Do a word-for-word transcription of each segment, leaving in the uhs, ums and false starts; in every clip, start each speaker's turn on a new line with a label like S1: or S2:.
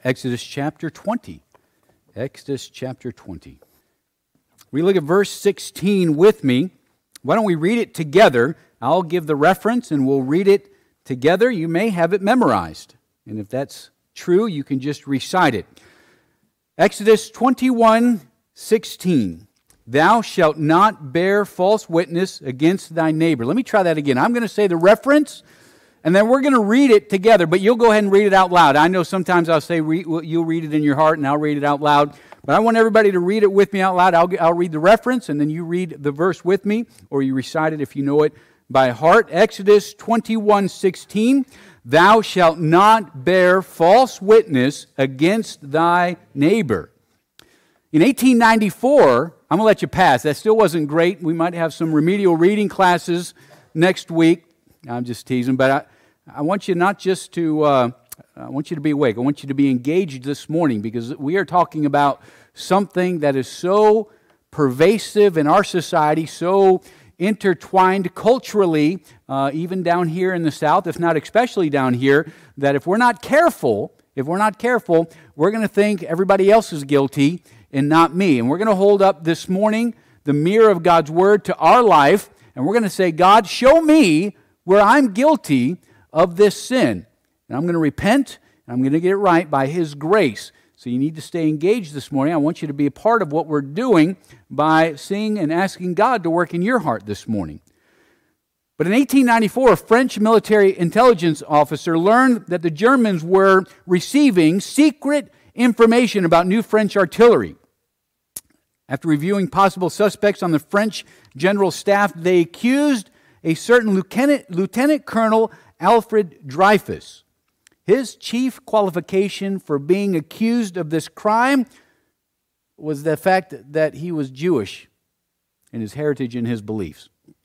S1: Exodus chapter twenty. Exodus chapter twenty. We look at verse sixteen with me. Why don't we read it together? I'll give the reference and we'll read it together. You may have it memorized. And if that's true, you can just recite it. Exodus twenty-one sixteen. Thou shalt not bear false witness against thy neighbor. Let me try that again. I'm going to say the reference, and then we're going to read it together, but you'll go ahead and read it out loud. I know sometimes I'll say re- you'll read it in your heart, and I'll read it out loud. But I want everybody to read it with me out loud. I'll, I'll read the reference, and then you read the verse with me, or you recite it if you know it by heart. Exodus twenty-one sixteen. Thou shalt not bear false witness against thy neighbor. In eighteen ninety-four, I'm going to let you pass. That still wasn't great. We might have some remedial reading classes next week. I'm just teasing, but I, I want you not just to, uh, I want you to be awake. I want you to be engaged this morning because we are talking about something that is so pervasive in our society, so intertwined culturally, uh, even down here in the South, if not especially down here, that if we're not careful, if we're not careful, we're going to think everybody else is guilty and not me. And we're going to hold up this morning the mirror of God's Word to our life, and we're going to say, God, show me where I'm guilty of this sin. And I'm going to repent, and I'm going to get it right by His grace. So you need to stay engaged this morning. I want you to be a part of what we're doing by seeing and asking God to work in your heart this morning. But in eighteen ninety-four, a French military intelligence officer learned that the Germans were receiving secret information about new French artillery. After reviewing possible suspects on the French general staff, they accused a certain Lieutenant, Lieutenant Colonel Alfred Dreyfus. His chief qualification for being accused of this crime was the fact that he was Jewish in his heritage and his beliefs.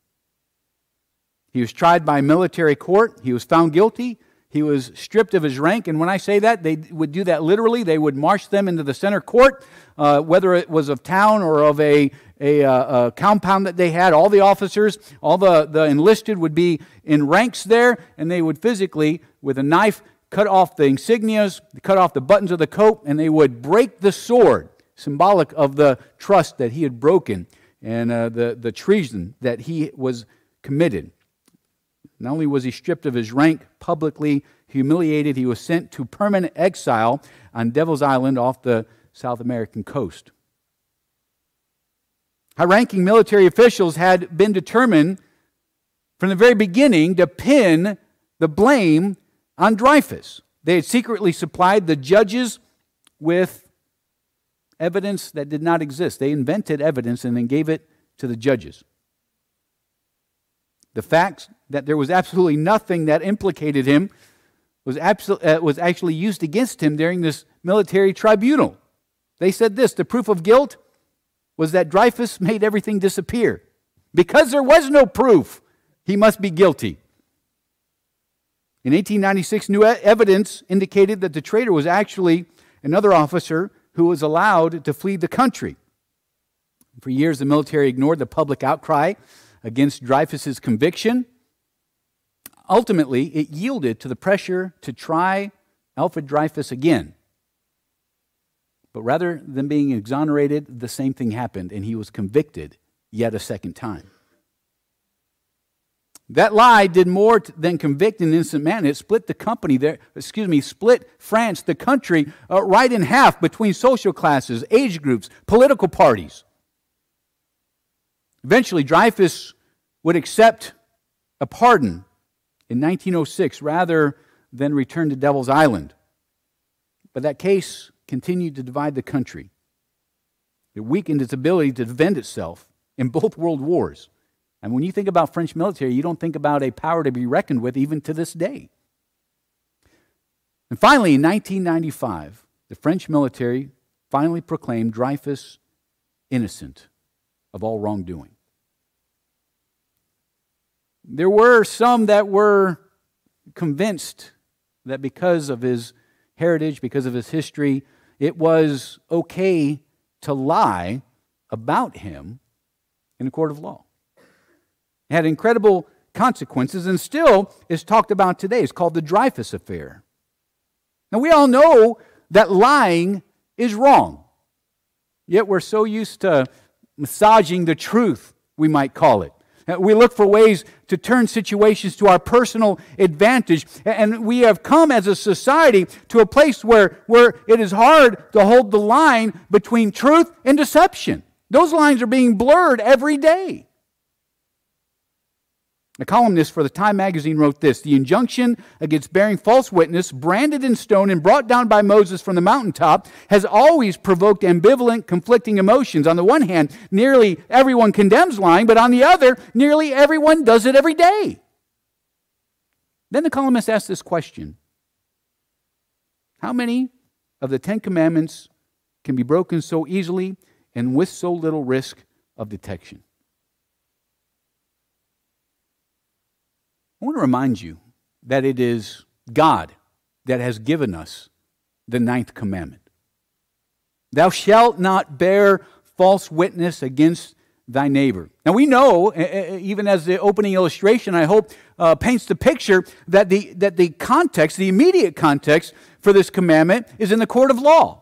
S1: He was tried by military court. He was found guilty. He was stripped of his rank, and when I say that, they would do that literally. They would march them into the center court, uh, whether it was of town or of a, a, a compound that they had. All the officers, all the, the enlisted would be in ranks there, and they would physically, with a knife, cut off the insignias, cut off the buttons of the coat, and they would break the sword, symbolic of the trust that he had broken and uh, the, the treason that he was committed. Not only was he stripped of his rank, publicly humiliated, he was sent to permanent exile on Devil's Island off the South American coast. High-ranking military officials had been determined from the very beginning to pin the blame on Dreyfus. They had secretly supplied the judges with evidence that did not exist. They invented evidence and then gave it to the judges. The fact that there was absolutely nothing that implicated him was, absol- uh, was actually used against him during this military tribunal. They said this: the proof of guilt was that Dreyfus made everything disappear. Because there was no proof, he must be guilty. In eighteen ninety-six, new evidence indicated that the traitor was actually another officer who was allowed to flee the country. For years, the military ignored the public outcry against Dreyfus's conviction. Ultimately, it yielded to the pressure to try Alfred Dreyfus again. But rather than being exonerated, the same thing happened, and he was convicted yet a second time. That lie did more than convict an innocent man. It split the company there, excuse me, split France, the country, uh, right in half between social classes, age groups, political parties. Eventually, Dreyfus would accept a pardon in nineteen oh six rather than return to Devil's Island. But that case continued to divide the country. It weakened its ability to defend itself in both world wars. And when you think about French military, you don't think about a power to be reckoned with even to this day. And finally, in nineteen ninety-five, the French military finally proclaimed Dreyfus innocent of all wrongdoing. There were some that were convinced that because of his heritage, because of his history, it was okay to lie about him in a court of law. It had incredible consequences and still is talked about today. It's called the Dreyfus Affair. Now, we all know that lying is wrong. Yet we're so used to massaging the truth, we might call it. We look for ways to turn situations to our personal advantage. And we have come as a society to a place where, where it is hard to hold the line between truth and deception. Those lines are being blurred every day. A columnist for the Time magazine wrote this: the injunction against bearing false witness, branded in stone and brought down by Moses from the mountaintop, has always provoked ambivalent, conflicting emotions. On the one hand, nearly everyone condemns lying, but on the other, nearly everyone does it every day. Then the columnist asked this question: how many of the Ten Commandments can be broken so easily and with so little risk of detection? I want to remind you that it is God that has given us the ninth commandment. Thou shalt not bear false witness against thy neighbor. Now we know, even as the opening illustration, I hope, uh, paints the picture that the, that the context, the immediate context for this commandment is in the court of law.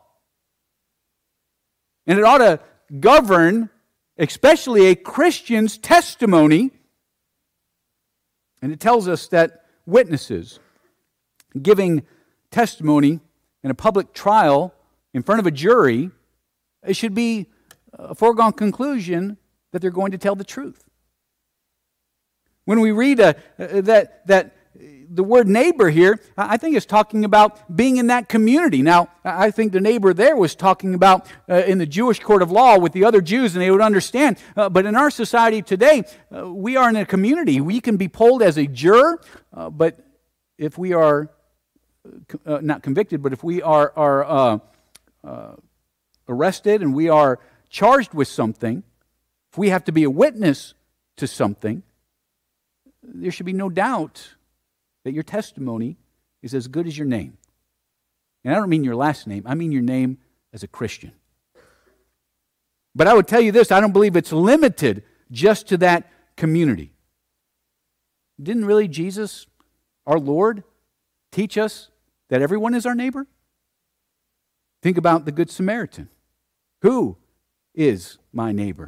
S1: And it ought to govern, especially a Christian's testimony. And it tells us that witnesses giving testimony in a public trial in front of a jury, it should be a foregone conclusion that they're going to tell the truth. When we read uh, that, that the word neighbor here, I think it's talking about being in that community. Now, I think the neighbor there was talking about uh, in the Jewish court of law with the other Jews, and they would understand. Uh, but in our society today, uh, we are in a community. We can be polled as a juror, uh, but if we are uh, not convicted, but if we are, are uh, uh, arrested and we are charged with something, if we have to be a witness to something, there should be no doubt that your testimony is as good as your name. And I don't mean your last name, I mean your name as a Christian. But I would tell you this, I don't believe it's limited just to that community. Didn't really Jesus, our Lord, teach us that everyone is our neighbor? Think about the Good Samaritan. Who is my neighbor?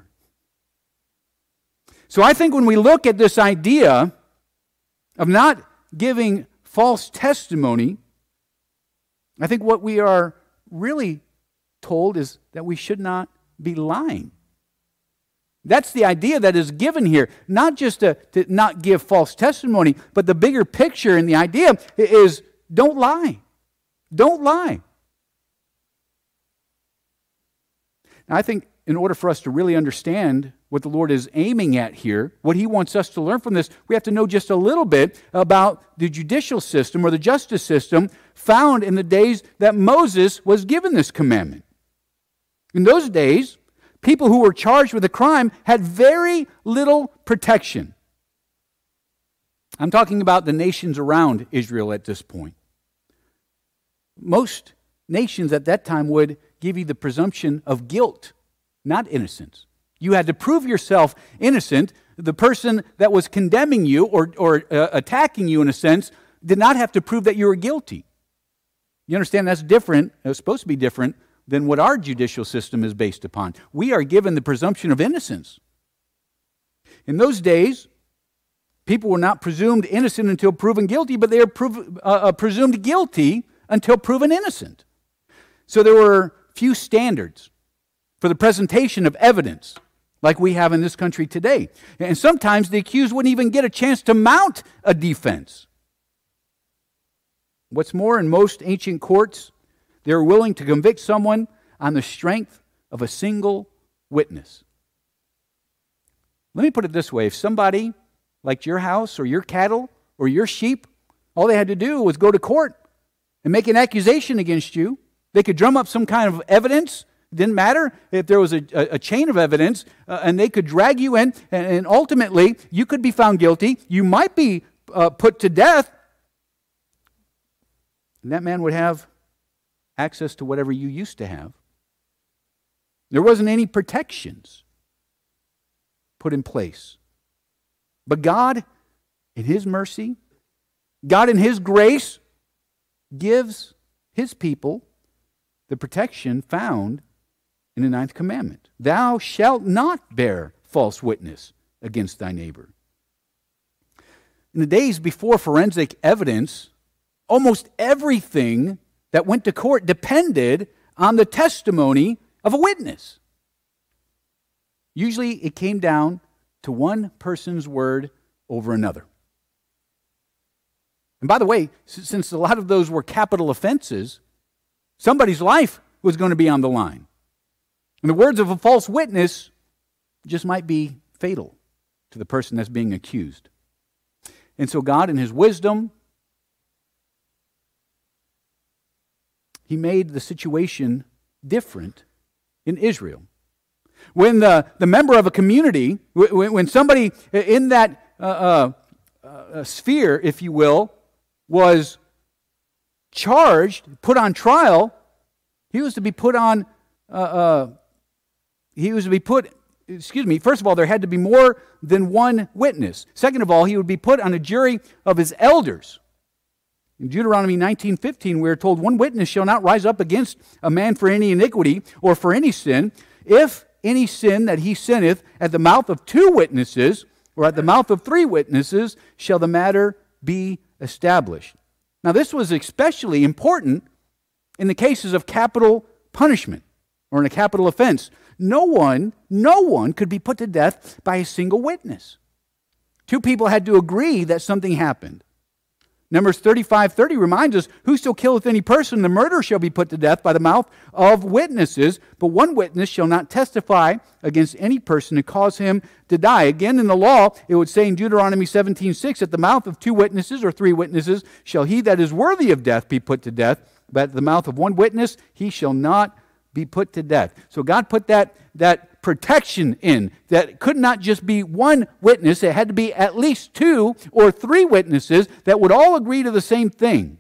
S1: So I think when we look at this idea of not giving false testimony, I think what we are really told is that we should not be lying. That's the idea that is given here. Not just to, to not give false testimony, but the bigger picture and the idea is don't lie. Don't lie. Now, I think in order for us to really understand what the Lord is aiming at here, what He wants us to learn from this, we have to know just a little bit about the judicial system or the justice system found in the days that Moses was given this commandment. In those days, people who were charged with a crime had very little protection. I'm talking about the nations around Israel at this point. Most nations at that time would give you the presumption of guilt, not innocence. You had to prove yourself innocent. The person that was condemning you or, or uh, attacking you, in a sense, did not have to prove that you were guilty. You understand that's different, it's supposed to be different than what our judicial system is based upon. We are given the presumption of innocence. In those days, people were not presumed innocent until proven guilty, but they are prov- uh, presumed guilty until proven innocent. So there were few standards for the presentation of evidence like we have in this country today. And sometimes the accused wouldn't even get a chance to mount a defense. What's more, in most ancient courts, they were willing to convict someone on the strength of a single witness. Let me put it this way. If somebody liked your house or your cattle or your sheep, all they had to do was go to court and make an accusation against you. They could drum up some kind of evidence. It didn't matter if there was a, a, a chain of evidence, uh, and they could drag you in, and, and ultimately you could be found guilty. You might be uh, put to death, and that man would have access to whatever you used to have. There wasn't any protections put in place. But God, in His mercy, God in His grace, gives His people the protection found in the ninth commandment. Thou shalt not bear false witness against thy neighbor. In the days before forensic evidence, almost everything that went to court depended on the testimony of a witness. Usually it came down to one person's word over another. And by the way, since a lot of those were capital offenses, somebody's life was going to be on the line. And the words of a false witness just might be fatal to the person that's being accused. And so God, in His wisdom, He made the situation different in Israel. When the, the member of a community, when, when somebody in that uh, uh, uh, sphere, if you will, was charged, put on trial, he was to be put on, uh, uh, he was to be put, excuse me, first of all, there had to be more than one witness. Second of all, he would be put on a jury of his elders. In Deuteronomy nineteen fifteen, we are told, one witness shall not rise up against a man for any iniquity or for any sin. If any sin that he sinneth at the mouth of two witnesses or at the mouth of three witnesses, shall the matter be established. Now, this was especially important in the cases of capital punishment or in a capital offense. No one, no one could be put to death by a single witness. Two people had to agree that something happened. Numbers thirty-five thirty reminds us, whoso killeth any person, the murderer shall be put to death by the mouth of witnesses, but one witness shall not testify against any person to cause him to die. Again, in the law, it would say in Deuteronomy seventeen six, at the mouth of two witnesses or three witnesses shall he that is worthy of death be put to death, but at the mouth of one witness he shall not be put to death. So God put that, that protection in, that it could not just be one witness, it had to be at least two or three witnesses that would all agree to the same thing.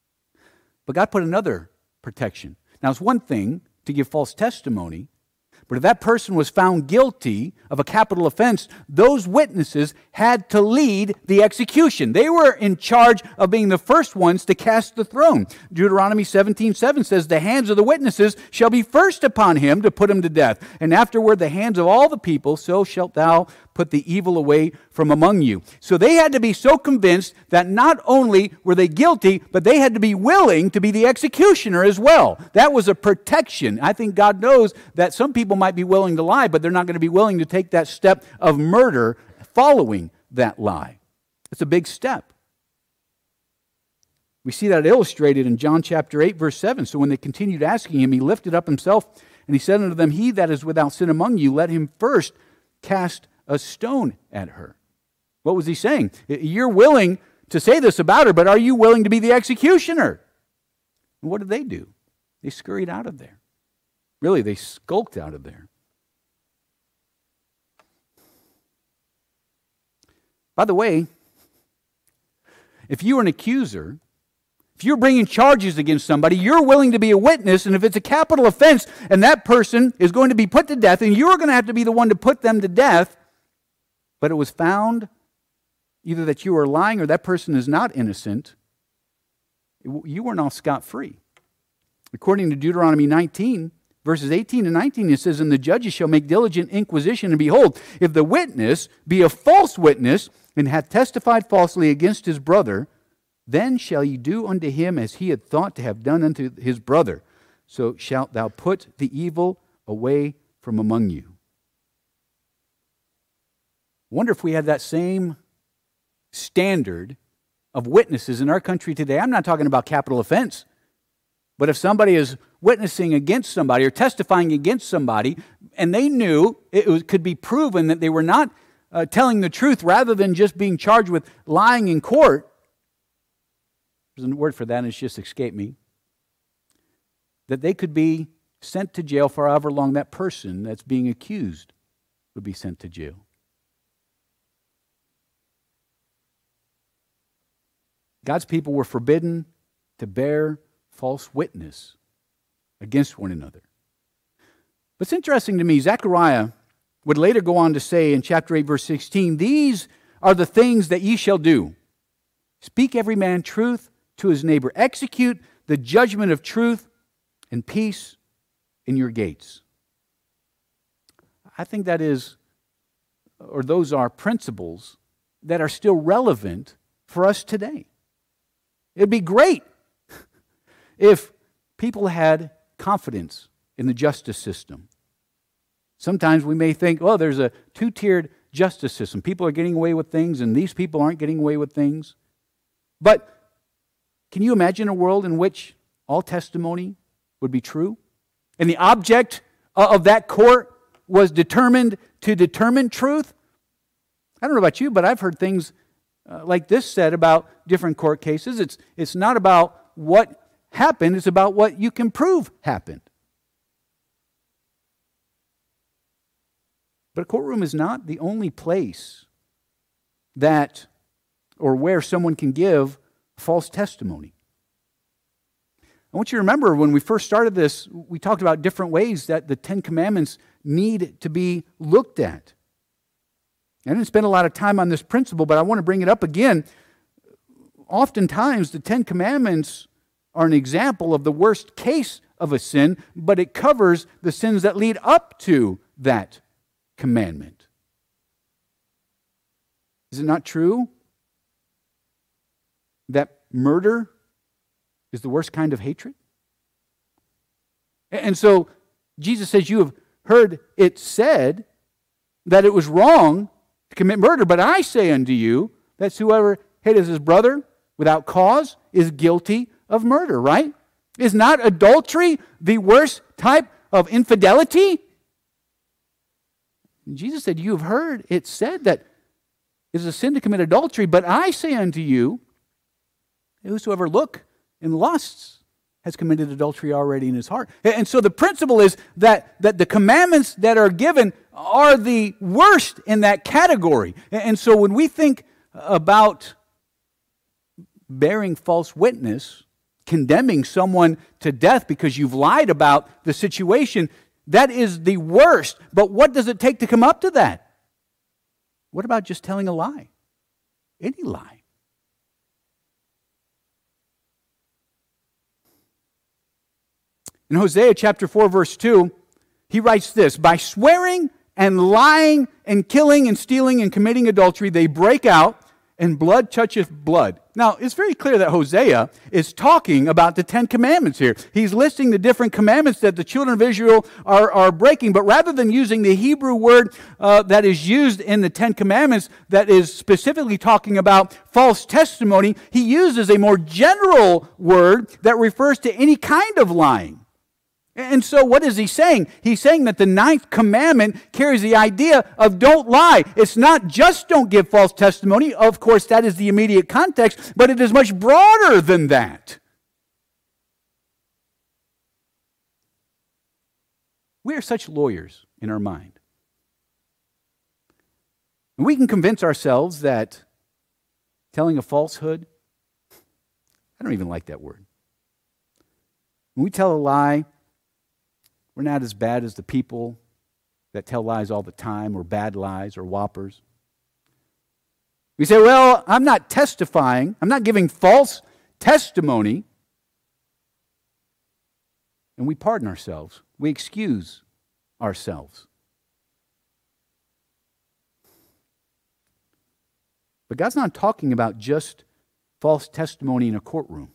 S1: But God put another protection. Now, it's one thing to give false testimony, but if that person was found guilty of a capital offense, those witnesses had to lead the execution. They were in charge of being the first ones to cast the throne. Deuteronomy seventeen seven says, the hands of the witnesses shall be first upon him to put him to death, and afterward the hands of all the people, so shalt thou put the evil away from among you. So they had to be so convinced that not only were they guilty, but they had to be willing to be the executioner as well. That was a protection. I think God knows that some people might be willing to lie, but they're not going to be willing to take that step of murder following that lie. It's a big step. We see that illustrated in John chapter eight, verse seven. So when they continued asking him, he lifted up himself, and he said unto them, he that is without sin among you, let him first cast a stone at her. What was he saying? You're willing to say this about her, but are you willing to be the executioner? And what did they do? They scurried out of there. Really, they skulked out of there. By the way, if you're an accuser, if you're bringing charges against somebody, you're willing to be a witness, and if it's a capital offense and that person is going to be put to death, and you're going to have to be the one to put them to death, but it was found either that you are lying or that person is not innocent, you were now scot-free. According to Deuteronomy nineteen, verses eighteen and nineteen, it says, and the judges shall make diligent inquisition, and behold, if the witness be a false witness, and hath testified falsely against his brother, then shall ye do unto him as he had thought to have done unto his brother. So shalt thou put the evil away from among you. I wonder if we had that same standard of witnesses in our country today. I'm not talking about capital offense, but if somebody is witnessing against somebody or testifying against somebody, and they knew it was, could be proven that they were not uh, telling the truth rather than just being charged with lying in court, there's a word for that and it's just escaped me, that they could be sent to jail for however long that person that's being accused would be sent to jail. God's people were forbidden to bear false witness against one another. But it's interesting to me, Zechariah would later go on to say in chapter eight, verse sixteen, these are the things that ye shall do. Speak every man truth to his neighbor. Execute the judgment of truth and peace in your gates. I think that is, or those are principles that are still relevant for us today. It'd be great if people had confidence in the justice system. Sometimes we may think, oh, there's a two-tiered justice system. People are getting away with things, and these people aren't getting away with things. But can you imagine a world in which all testimony would be true? And the object of that court was determined to determine truth? I don't know about you, but I've heard things uh, like this said about different court cases. It's, it's not about what happened, it's about what you can prove happened. But a courtroom is not the only place that, or where someone can give false testimony. I want you to remember when we first started this, we talked about different ways that the Ten Commandments need to be looked at. I didn't spend a lot of time on this principle, but I want to bring it up again. Oftentimes, the Ten Commandments are an example of the worst case of a sin, but it covers the sins that lead up to that commandment. Is it not true that murder is the worst kind of hatred? And so Jesus says, you have heard it said that it was wrong to commit murder, but I say unto you that whoever hateth his brother without cause is guilty of murder, right? Is not adultery the worst type of infidelity? And Jesus said, you have heard it said that it is a sin to commit adultery, but I say unto you, whosoever look and lusts has committed adultery already in his heart. And so the principle is that, that the commandments that are given are the worst in that category. And so when we think about bearing false witness, condemning someone to death because you've lied about the situation, that is the worst. But what does it take to come up to that? What about just telling a lie? Any lie. In Hosea chapter four, verse two, he writes this, by swearing and lying and killing and stealing and committing adultery, they break out, and blood toucheth blood. Now, it's very clear that Hosea is talking about the Ten Commandments here. He's listing the different commandments that the children of Israel are, are breaking, but rather than using the Hebrew word uh, that is used in the Ten Commandments that is specifically talking about false testimony, he uses a more general word that refers to any kind of lying. And so what is he saying? He's saying that the ninth commandment carries the idea of don't lie. It's not just don't give false testimony. Of course, that is the immediate context, but it is much broader than that. We are such lawyers in our mind. And we can convince ourselves that telling a falsehood, I don't even like that word. When we tell a lie, we're not as bad as the people that tell lies all the time, or bad lies, or whoppers. We say, well, I'm not testifying. I'm not giving false testimony. And we pardon ourselves. We excuse ourselves. But God's not talking about just false testimony in a courtroom.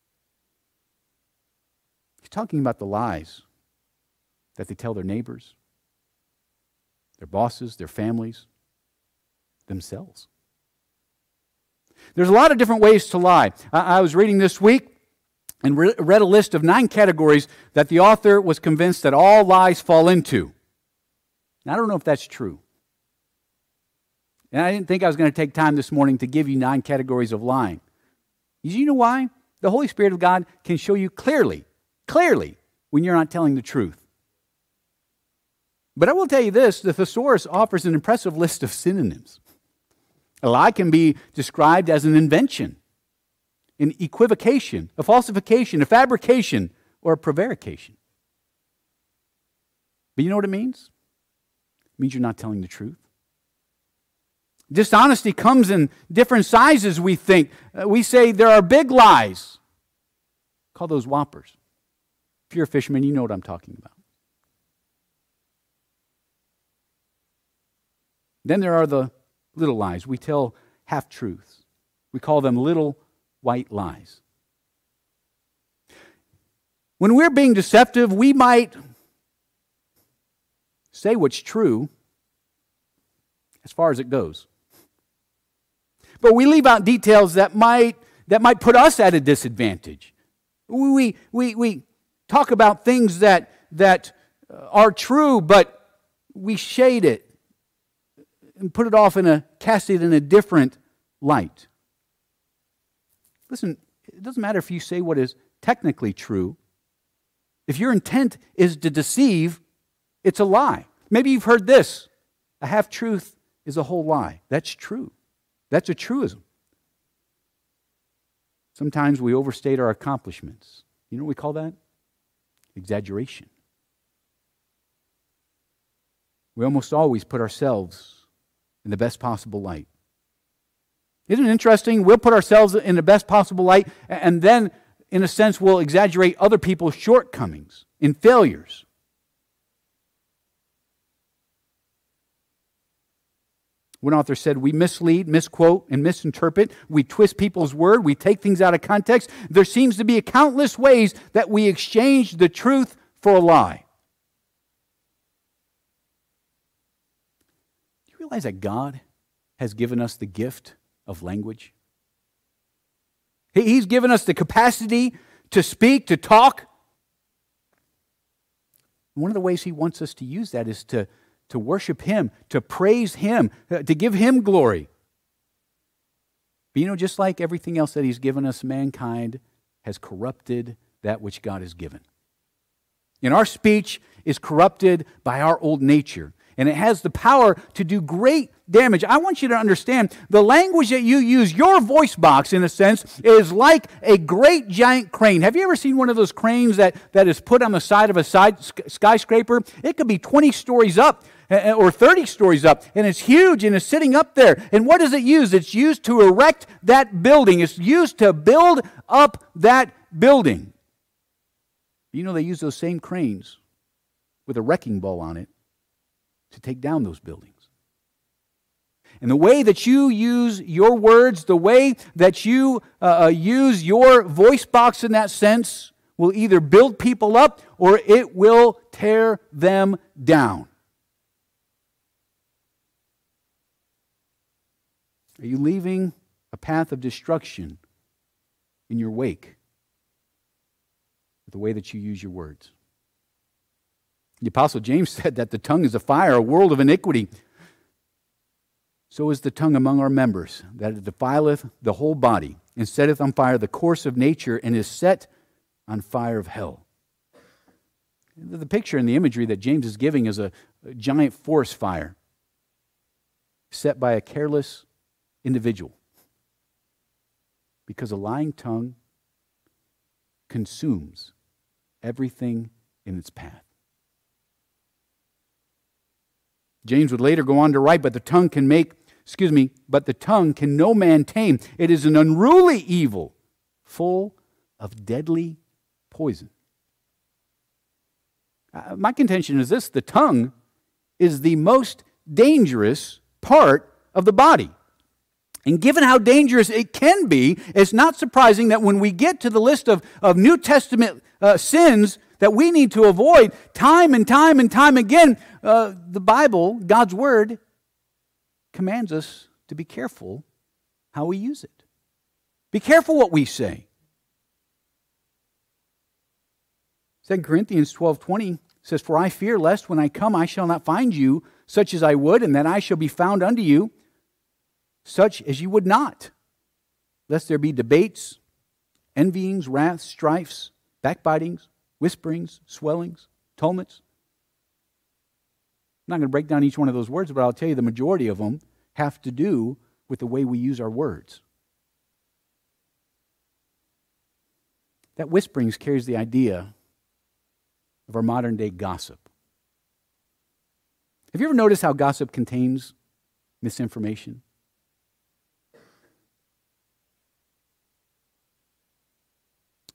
S1: He's talking about the lies that they tell their neighbors, their bosses, their families, themselves. There's a lot of different ways to lie. I, I was reading this week and re- read a list of nine categories that the author was convinced that all lies fall into. Now, I don't know if that's true. And I didn't think I was going to take time this morning to give you nine categories of lying. You know why? The Holy Spirit of God can show you clearly, clearly, when you're not telling the truth. But I will tell you this, the thesaurus offers an impressive list of synonyms. A lie can be described as an invention, an equivocation, a falsification, a fabrication, or a prevarication. But you know what it means? It means you're not telling the truth. Dishonesty comes in different sizes, we think. Uh, we say there are big lies. Call those whoppers. If you're a fisherman, you know what I'm talking about. Then there are the little lies. We tell half-truths. We call them little white lies. When we're being deceptive, we might say what's true as far as it goes. But we leave out details that might that might put us at a disadvantage. We we we talk about things that that are true, but we shade it and put it off in a cast it in a different light. Listen, it doesn't matter if you say what is technically true. If your intent is to deceive, it's a lie. Maybe you've heard this. A half-truth is a whole lie. That's true. That's a truism. Sometimes we overstate our accomplishments. You know what we call that? Exaggeration. We almost always put ourselves in the best possible light. Isn't it interesting? We'll put ourselves in the best possible light, and then, in a sense, we'll exaggerate other people's shortcomings and failures. One author said, we mislead, misquote, and misinterpret. We twist people's word. We take things out of context. There seems to be countless ways that we exchange the truth for a lie. Do you realize that God has given us the gift of language? He's given us the capacity to speak, to talk. One of the ways He wants us to use that is to to worship Him, to praise Him, to give Him glory. But you know, just like everything else that He's given us, mankind has corrupted that which God has given. And our speech is corrupted by our old nature. And it has the power to do great damage. I want you to understand, the language that you use, your voice box, in a sense, is like a great giant crane. Have you ever seen one of those cranes that, that is put on the side of a side skyscraper? It could be twenty stories up or thirty stories up, and it's huge, and it's sitting up there. And what does it use? It's used to erect that building. It's used to build up that building. You know, they use those same cranes with a wrecking ball on it to take down those buildings. And the way that you use your words, the way that you uh, use your voice box in that sense, will either build people up or it will tear them down. Are you leaving a path of destruction in your wake with the way that you use your words? The Apostle James said that the tongue is a fire, a world of iniquity. So is the tongue among our members, that it defileth the whole body, and setteth on fire the course of nature, and is set on fire of hell. The picture and the imagery that James is giving is a, a giant forest fire set by a careless individual. Because a lying tongue consumes everything in its path. James would later go on to write, but the tongue can make, excuse me, but the tongue can no man tame. It is an unruly evil, full of deadly poison. Uh, my contention is this: the tongue is the most dangerous part of the body. And given how dangerous it can be, it's not surprising that when we get to the list of, of New Testament uh, sins that we need to avoid, time and time and time again, uh, the Bible, God's Word, commands us to be careful how we use it. Be careful what we say. Second Corinthians twelve twenty says, "For I fear lest when I come I shall not find you such as I would, and that I shall be found unto you such as you would not, lest there be debates, envyings, wraths, strifes, backbitings, whisperings, swellings, tumults." I'm not going to break down each one of those words, but I'll tell you the majority of them have to do with the way we use our words. That whisperings carries the idea of our modern day gossip. Have you ever noticed how gossip contains misinformation?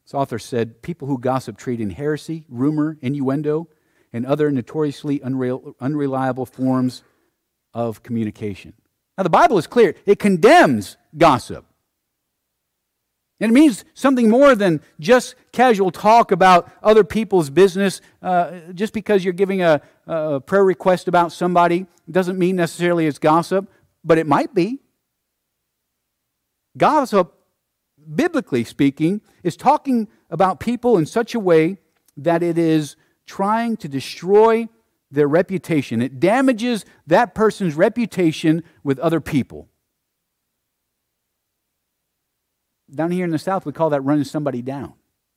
S1: This author said, people who gossip trade in heresy, rumor, innuendo, and other notoriously unreal, unreliable forms of communication. Now, the Bible is clear. It condemns gossip. And it means something more than just casual talk about other people's business. Uh, just because you're giving a, a prayer request about somebody doesn't mean necessarily it's gossip, but it might be. Gossip, biblically speaking, is talking about people in such a way that it is trying to destroy their reputation. It damages that person's reputation with other people. Down here in the South, we call that running somebody down.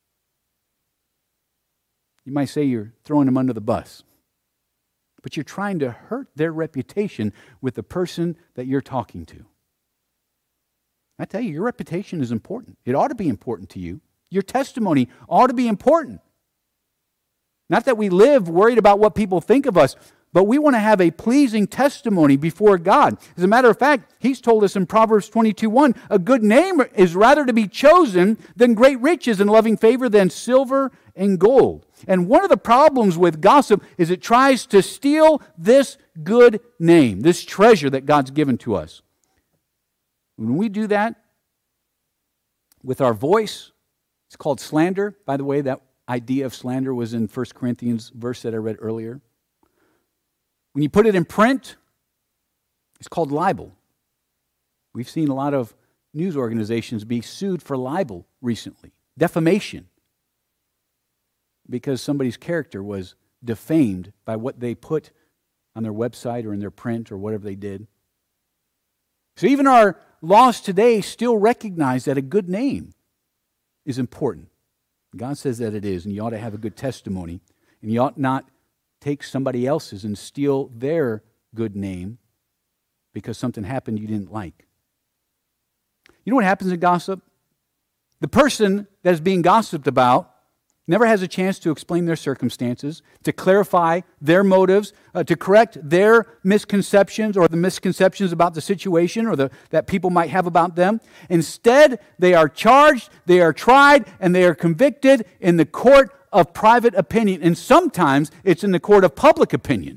S1: You might say you're throwing them under the bus, but you're trying to hurt their reputation with the person that you're talking to. I tell you, your reputation is important. It ought to be important to you. Your testimony ought to be important. Not that we live worried about what people think of us, but we want to have a pleasing testimony before God. As a matter of fact, He's told us in Proverbs twenty-two one, a good name is rather to be chosen than great riches, and loving favor than silver and gold. And one of the problems with gossip is it tries to steal this good name, this treasure that God's given to us. When we do that with our voice, it's called slander. By the way, that idea of slander was in First Corinthians verse that I read earlier. When you put it in print, it's called libel. We've seen a lot of news organizations be sued for libel recently, defamation, because somebody's character was defamed by what they put on their website or in their print or whatever they did. So even our laws today still recognize that a good name is important. God says that it is, and you ought to have a good testimony, and you ought not take somebody else's and steal their good name because something happened you didn't like. You know what happens in gossip? The person that is being gossiped about never has a chance to explain their circumstances, to clarify their motives, uh, to correct their misconceptions or the misconceptions about the situation or the, that people might have about them. Instead, they are charged, they are tried, and they are convicted in the court of private opinion. And sometimes it's in the court of public opinion.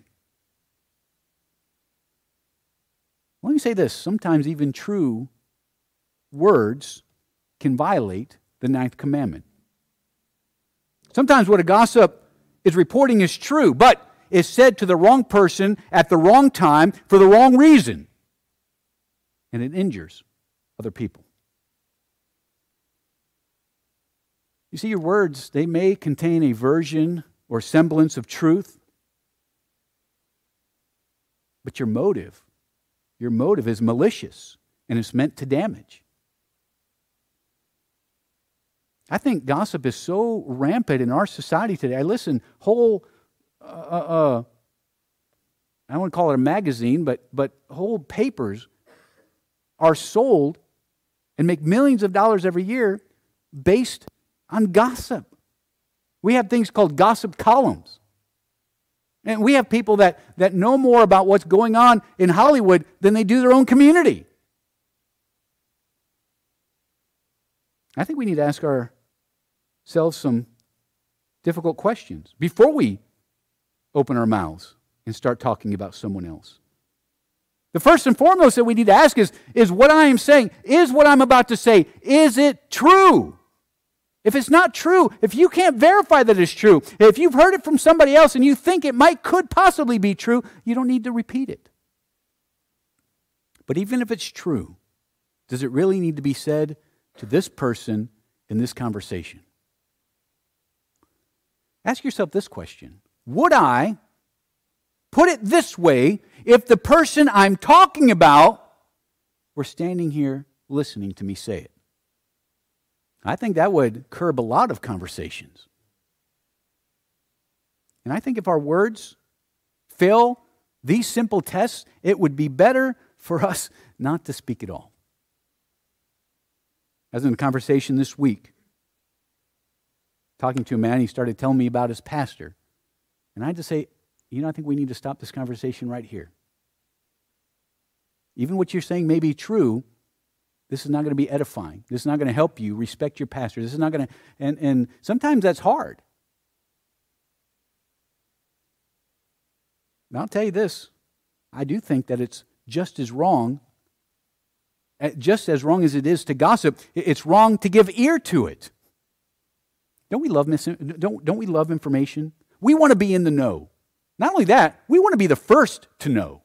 S1: Let me say this. Sometimes even true words can violate the ninth commandment. Sometimes what a gossip is reporting is true, but is said to the wrong person at the wrong time for the wrong reason. And it injures other people. You see, your words, they may contain a version or semblance of truth, but your motive, your motive is malicious and it's meant to damage. I think gossip is so rampant in our society today. I listen, whole, uh, uh, I don't want to call it a magazine, but, but whole papers are sold and make millions of dollars every year based on gossip. We have things called gossip columns. And we have people that, that know more about what's going on in Hollywood than they do their own community. I think we need to ask ourselves some difficult questions before we open our mouths and start talking about someone else. The first and foremost that we need to ask is, is what I am saying, is what I'm about to say, is it true? If it's not true, if you can't verify that it's true, if you've heard it from somebody else and you think it might, could possibly be true, you don't need to repeat it. But even if it's true, does it really need to be said to this person in this conversation? Ask yourself this question. Would I put it this way if the person I'm talking about were standing here listening to me say it? I think that would curb a lot of conversations. And I think if our words fail these simple tests, it would be better for us not to speak at all. I was in a conversation this week, talking to a man, he started telling me about his pastor. And I had to say, you know, I think we need to stop this conversation right here. Even what you're saying may be true, This is not going to be edifying. This is not going to help you respect your pastor. This is not going to, and, and sometimes that's hard. And I'll tell you this, I do think that it's just as wrong, just as wrong as it is to gossip, it's wrong to give ear to it. Don't we love mis- don't, don't we love information? We want to be in the know. Not only that, we want to be the first to know.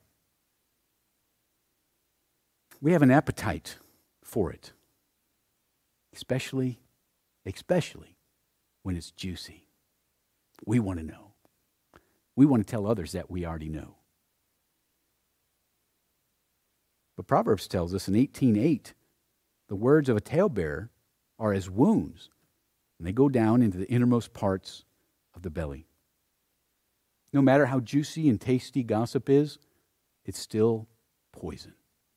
S1: We have an appetite for it, especially, especially when it's juicy. We want to know. We want to tell others that we already know. But Proverbs tells us in eighteen eight, the words of a talebearer are as wounds, and they go down into the innermost parts of the belly. No matter how juicy and tasty gossip is, it's still poison.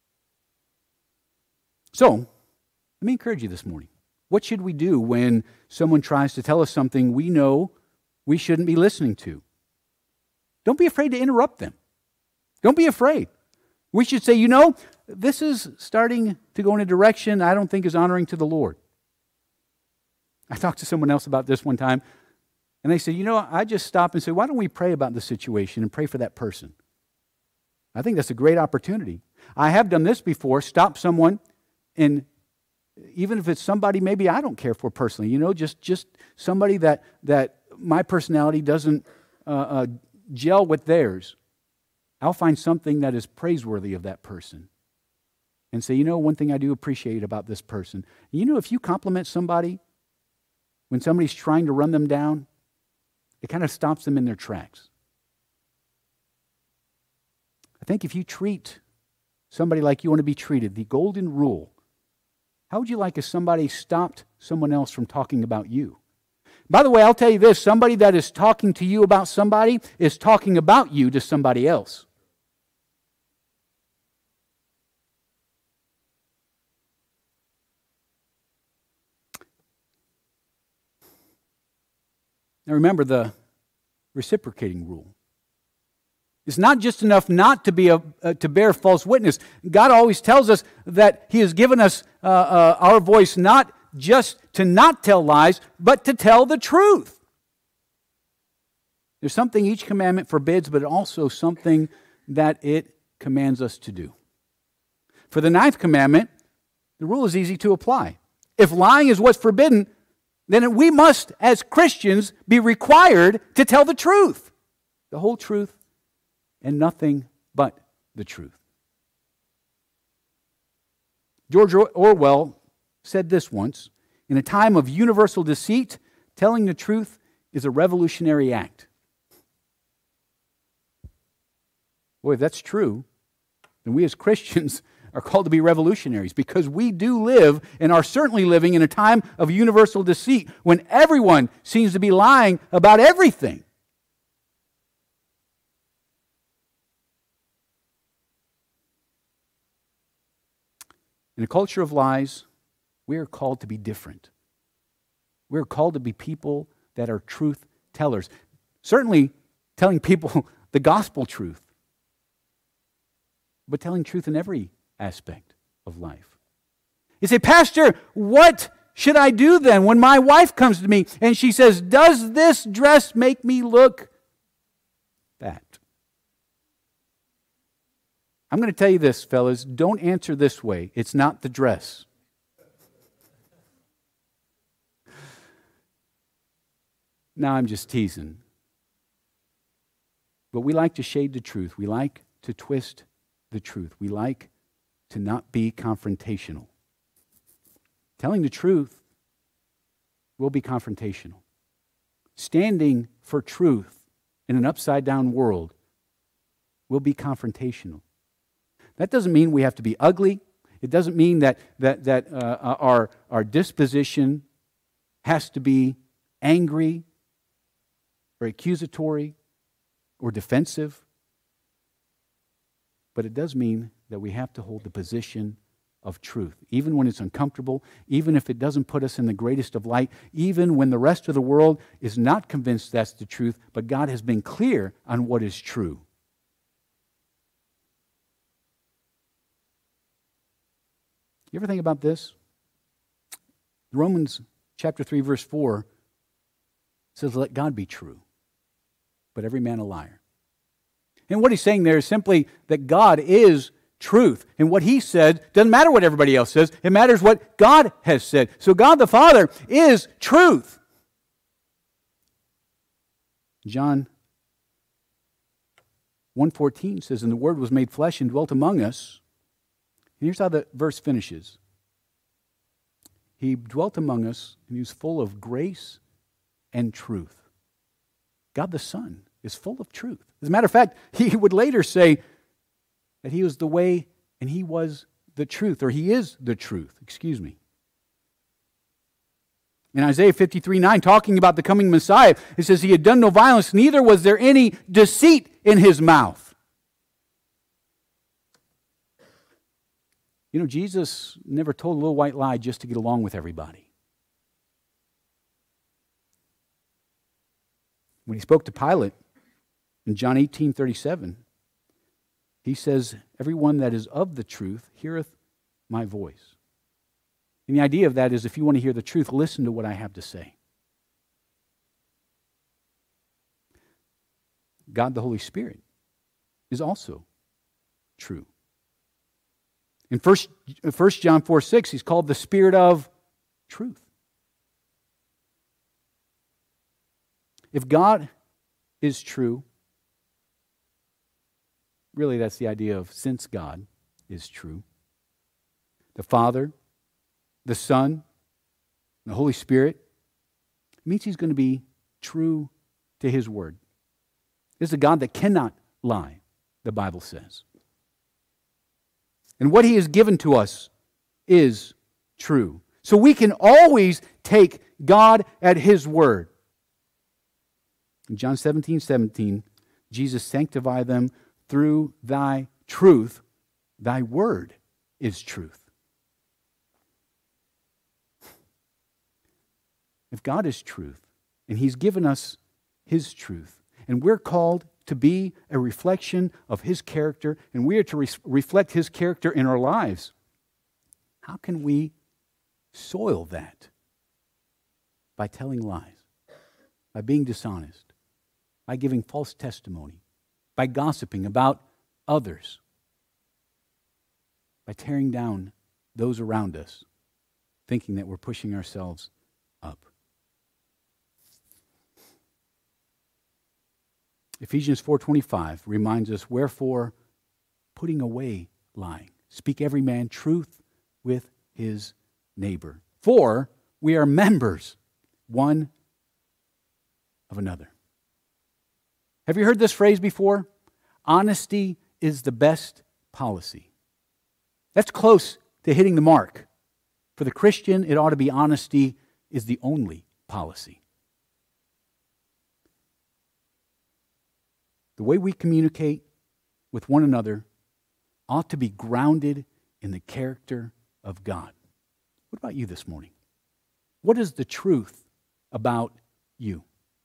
S1: So, let me encourage you this morning. What should we do when someone tries to tell us something we know we shouldn't be listening to? Don't be afraid to interrupt them. Don't be afraid. We should say, you know, this is starting to go in a direction I don't think is honoring to the Lord. I talked to someone else about this one time, and they said, you know, I just stop and say, why don't we pray about the situation and pray for that person? I think that's a great opportunity. I have done this before, stop someone, and even if it's somebody maybe I don't care for personally, you know, just, just somebody that, that my personality doesn't uh, uh, gel with theirs, I'll find something that is praiseworthy of that person and say, you know, one thing I do appreciate about this person. You know, if you compliment somebody when somebody's trying to run them down, it kind of stops them in their tracks. I think if you treat somebody like you want to be treated, the golden rule, how would you like if somebody stopped someone else from talking about you? By the way, I'll tell you this, somebody that is talking to you about somebody is talking about you to somebody else. Now remember the reciprocating rule. It's not just enough not to be a, uh, to bear false witness. God always tells us that He has given us uh, uh, our voice not just to not tell lies, but to tell the truth. There's something each commandment forbids, but also something that it commands us to do. For the ninth commandment, the rule is easy to apply. If lying is what's forbidden, then we must, as Christians, be required to tell the truth, the whole truth, and nothing but the truth. George Orwell said this once, in a time of universal deceit, telling the truth is a revolutionary act. Boy, if that's true, then we as Christians are called to be revolutionaries, because we do live and are certainly living in a time of universal deceit when everyone seems to be lying about everything. In a culture of lies, we are called to be different. We are called to be people that are truth tellers. Certainly telling people the gospel truth, but telling truth in every aspect of life. You say, Pastor, what should I do then when my wife comes to me and she says, does this dress make me look fat? I'm going to tell you this, fellas. Don't answer this way. It's not the dress. Now I'm just teasing. But we like to shade the truth. We like to twist the truth. We like to not be confrontational. Telling the truth will be confrontational. Standing for truth in an upside-down world will be confrontational. That doesn't mean we have to be ugly. It doesn't mean that, that, that uh, our, our disposition has to be angry or accusatory or defensive. But it does mean that we have to hold the position of truth, even when it's uncomfortable, even if it doesn't put us in the greatest of light, even when the rest of the world is not convinced that's the truth, but God has been clear on what is true. You ever think about this? Romans chapter three, verse four says, let God be true, but every man a liar. And what he's saying there is simply that God is truth. And what he said doesn't matter what everybody else says. It matters what God has said. So God the Father is truth. John one fourteen says, and the Word was made flesh and dwelt among us. And here's how the verse finishes. He dwelt among us, and he was full of grace and truth. God the Son is full of truth. As a matter of fact, he would later say that he was the way and he was the truth, or he is the truth, excuse me. In Isaiah fifty-three nine, talking about the coming Messiah, it says, he had done no violence, neither was there any deceit in his mouth. You know, Jesus never told a little white lie just to get along with everybody. When he spoke to Pilate in John eighteen thirty-seven, he says, everyone that is of the truth heareth my voice. And the idea of that is, if you want to hear the truth, listen to what I have to say. God the Holy Spirit is also true. In First John four six, he's called the Spirit of truth. If God is true, really that's the idea of since God is true, the Father, the Son, the Holy Spirit, it means he's going to be true to his word. This is a God that cannot lie, the Bible says. And what he has given to us is true. So we can always take God at his word. In John seventeen seventeen, Jesus, sanctify them through thy truth. Thy word is truth. If God is truth, and he's given us his truth, and we're called to be a reflection of his character, and we are to re- reflect his character in our lives, how can we soil that? By telling lies, by being dishonest, by giving false testimony, by gossiping about others, by tearing down those around us, thinking that we're pushing ourselves up. Ephesians four twenty-five reminds us, wherefore, putting away lying, speak every man truth with his neighbor. For we are members one of another. Have you heard this phrase before? Honesty is the best policy. That's close to hitting the mark. For the Christian, it ought to be honesty is the only policy. The way we communicate with one another ought to be grounded in the character of God. What about you this morning? What is the truth about you?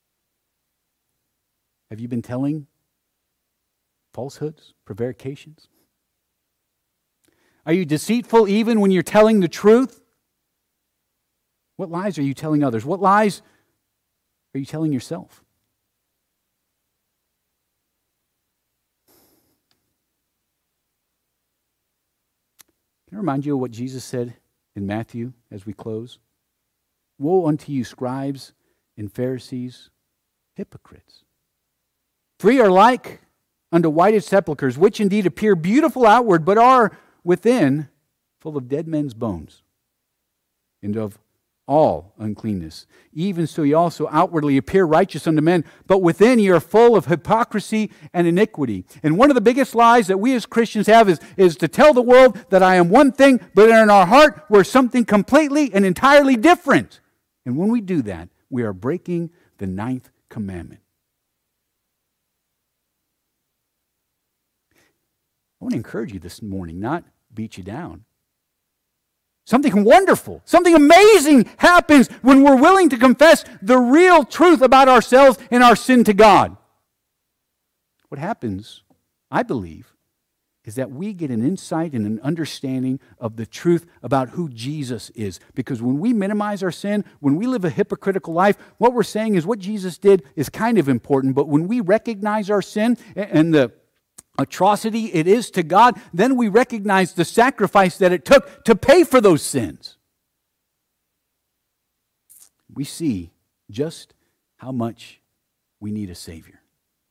S1: Have you been telling falsehoods, prevarications? Are you deceitful even when you're telling the truth? What lies are you telling others? What lies are you telling yourself? Can I remind you of what Jesus said in Matthew as we close? Woe unto you, scribes and Pharisees, hypocrites! For ye are like unto whited sepulchres, which indeed appear beautiful outward, but are within full of dead men's bones, and of all uncleanness. Even so ye also outwardly appear righteous unto men, but within ye are full of hypocrisy and iniquity. And one of the biggest lies that we as Christians have is, is to tell the world that I am one thing, but in our heart we're something completely and entirely different. And when we do that, we are breaking the ninth commandment. I want to encourage you this morning, not beat you down. Something wonderful, something amazing happens when we're willing to confess the real truth about ourselves and our sin to God. What happens, I believe, is that we get an insight and an understanding of the truth about who Jesus is. Because when we minimize our sin, when we live a hypocritical life, what we're saying is what Jesus did is kind of important. But when we recognize our sin and the atrocity it is to God, then we recognize the sacrifice that it took to pay for those sins. We see just how much we need a Savior.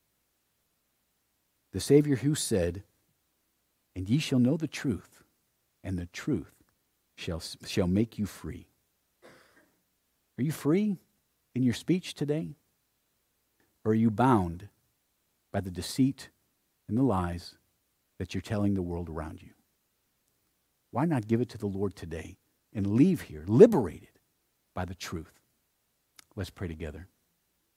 S1: The Savior who said, "And ye shall know the truth, and the truth shall, shall make you free." Are you free in your speech today? Or are you bound by the deceit and the lies that you're telling the world around you? Why not give it to the Lord today and leave here liberated by the truth? Let's pray together.